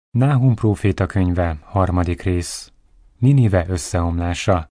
Náhum próféta könyve, 3. rész. Ninive összeomlása.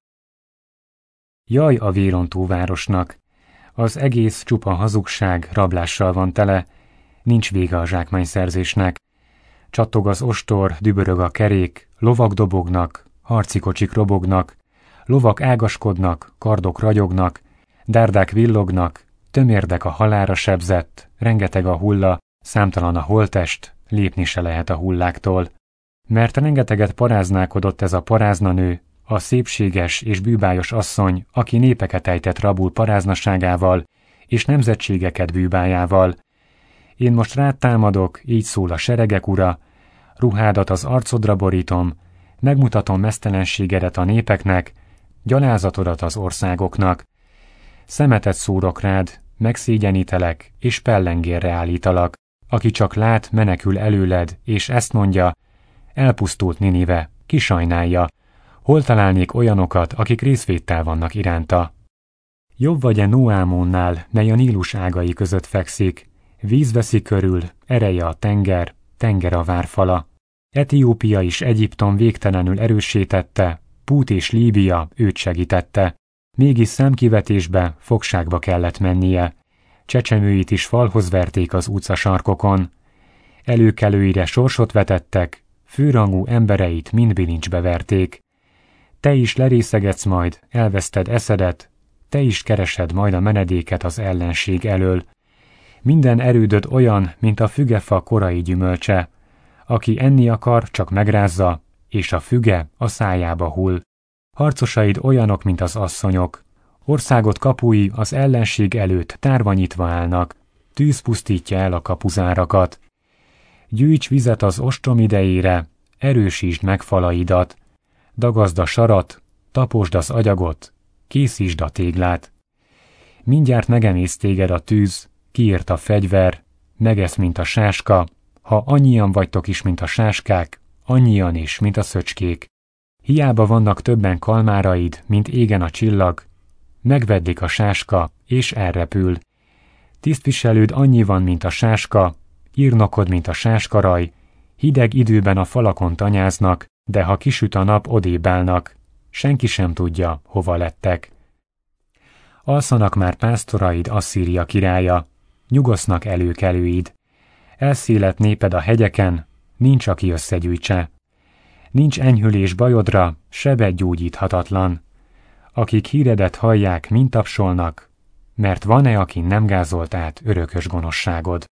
Jaj a vérontó városnak! Az egész csupa hazugság, rablással van tele, nincs vége a zsákmányszerzésnek. Csattog az ostor, dübörög a kerék, lovak dobognak, harci kocsik robognak, lovak ágaskodnak, kardok ragyognak, dárdák villognak, tömérdek a halálra sebzett, rengeteg a hulla, számtalan a holttest, lépni se lehet a hulláktól. Mert rengeteget paráználkodott ez a paráznanő, a szépséges és bűbályos asszony, aki népeket ejtett rabul paráznaságával, és nemzetségeket bűbájával. Én most rád támadok, így szól a seregek ura, ruhádat az arcodra borítom, megmutatom meztelenségedet a népeknek, gyalázatodat az országoknak. Szemetet szórok rád, megszégyenítelek, és pellengérre állítalak. Aki csak lát, menekül előled, és ezt mondja, elpusztult Ninive, ki sajnálja, hol találnék olyanokat, akik részvéttel vannak iránta. Jobb vagy-e Noámonnál, mely a Nílus ágai között fekszik, víz veszi körül, ereje a tenger, tenger a várfala. Etiópia és Egyiptom végtelenül erősítette, Pút és Líbia őt segítette. Mégis szemkivetésbe, fogságba kellett mennie. Csecsemőit is falhoz verték az utcasarkokon. Előkelőire sorsot vetettek, főrangú embereit mind bilincsbe verték. Te is lerészegetsz majd, elveszted eszedet, te is keresed majd a menedéket az ellenség elől. Minden erődöd olyan, mint a fügefa korai gyümölcse. Aki enni akar, csak megrázza, és a füge a szájába hull. Harcosaid olyanok, mint az asszonyok. Országot kapui az ellenség előtt tárva nyitva állnak, tűz pusztítja el a kapuzárakat. Gyűjts vizet az ostrom idejére, erősítsd meg falaidat, dagazd a sarat, taposd az agyagot, készítsd a téglát. Mindjárt megemész téged a tűz, kiírt a fegyver, megesz, mint a sáska, ha annyian vagytok is, mint a sáskák, annyian is, mint a szöcskék. Hiába vannak többen kalmáraid, mint égen a csillag, megveddik a sáska, és elrepül. Tisztviselőd annyi van, mint a sáska, írnokod, mint a sáskaraj, hideg időben a falakon tanyáznak, de ha kisüt a nap, odébb állnak. Senki sem tudja, hova lettek. Alszanak már pásztoraid, Asszíria királya, nyugosznak előkelőid. Elszélet néped a hegyeken, nincs, aki összegyűjtse. Nincs enyhülés bajodra, sebed gyógyíthatatlan. Akik híredet hallják, mind tapsolnak, mert van-e, aki nem gázolt át örökös gonoszságod?